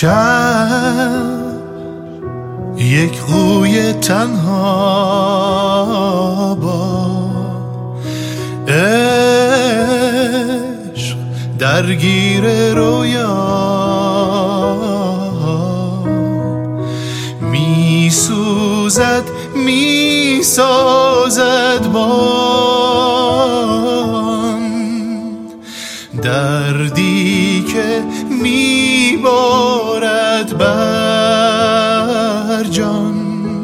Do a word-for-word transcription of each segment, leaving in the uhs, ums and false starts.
شب یک قوی تنها با عشق درگیر رویا می سوزد می سازد بان دردی که می بارد بر جان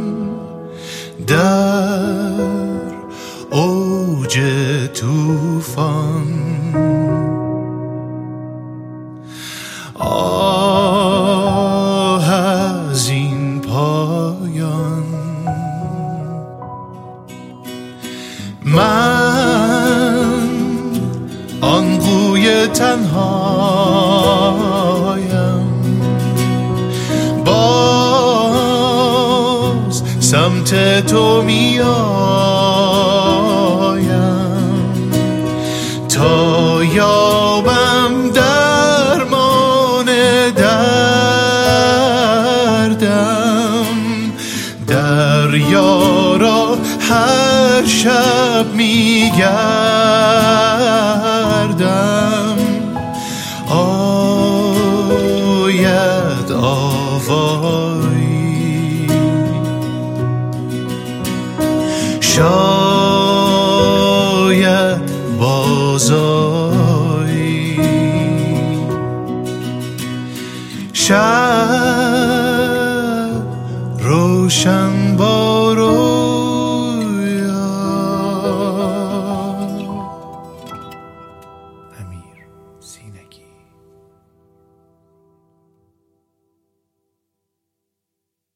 در اوج طوفان. آه از این پایان من آن قوی تنهایم باز سمت تو می آیم تا یابم درمان دردم. دریا را هر شب می گردم آید آوایی شاید بازایی شب روشن با رویا. امیر سینه